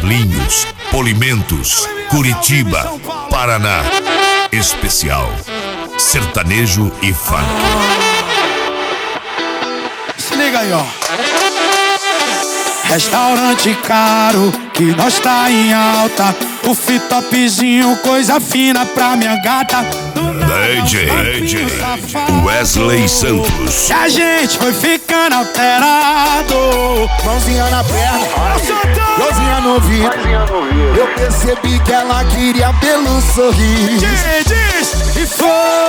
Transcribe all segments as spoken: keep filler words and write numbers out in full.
Carlinhos, Polimentos, Curitiba, Paraná. Especial sertanejo e funk. Se liga aí, ó. Restaurante caro, que nós tá em alta. O topzinho, coisa fina pra minha gata. D J, D J Wesley Santos. E a gente foi ficando alterado. Mãozinha na perna, mãozinha no ouvido. Eu percebi que ela queria pelo sorriso. Diz, diz, e foi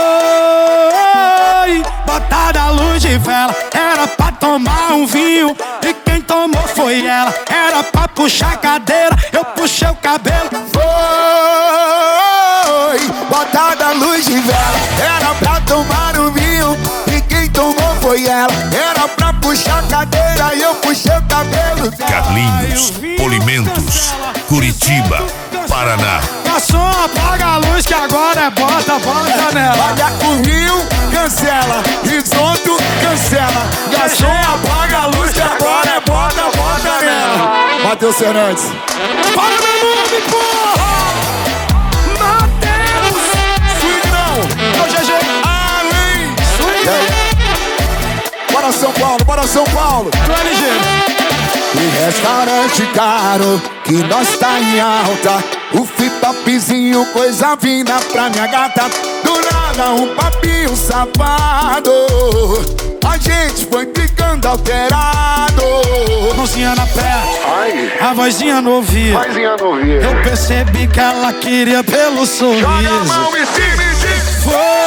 botada a luz de vela. Era pra tomar um vinho e quem tomou foi ela. Era pra puxar a cadeira, eu puxei o cabelo. Foi botada a luz de vela. Era pra tomar um vinho e quem tomou foi ela. Era pra puxar a cadeira e eu puxei o cabelo dela. Carlinhos, Polimentos, Curitiba, Paraná. Garçom, apaga a luz que agora é bota, bota nela. Olha o rio, cancela. Risoto, cancela. Garçom, apaga a luz que agora é bota, bota nela. Matheus Fernandes. Para meu nome, porra! Matheus! Swing não! É o G G! Além! Swing! Bora São Paulo, bora São Paulo! Do L G! E restaurante caro, que nós tá em alta. O topzinho, coisa fina pra minha gata. Do nada um papinho safado. A gente foi ficando alterado. Mãozinha na perna, Ai, a vozinha no ouvido. vozinha no ouvido. Eu percebi que ela queria pelo sorriso. Joga a mão em cima e diz: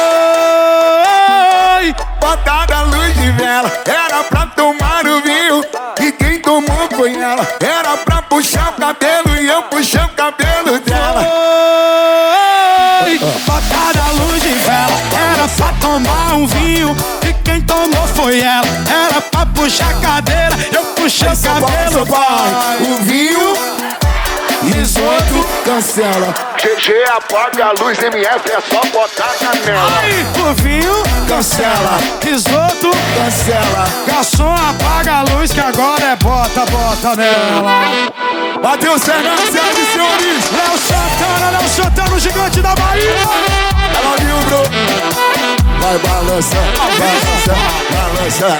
Foi botada a luz de vela. Era pra tomar o vinho e quem tomou foi ela. Era pra puxar o cabelo e eu puxei o cabelo dela. Foi botada a luz de vela. Era pra tomar um vinho e quem tomou foi ela. Era pra puxar a cadeira, eu puxei o cabelo. Pai, o vinho, risoto, cancela. G G apaga a luz, M F é só botar canela. Ai, o vinho Cancela, risoto, cancela. garçom, apaga a luz que agora é bota, bota nela. Matheus Fernandes, senhoras e senhores. Léo Santana, Léo Santana, o gigante da Bahia. Ela viu, bro. Vai balança, balança, balança.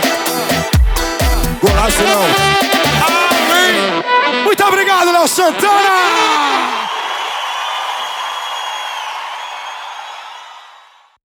Golaço não. Amém. Muito obrigado, Léo Santana.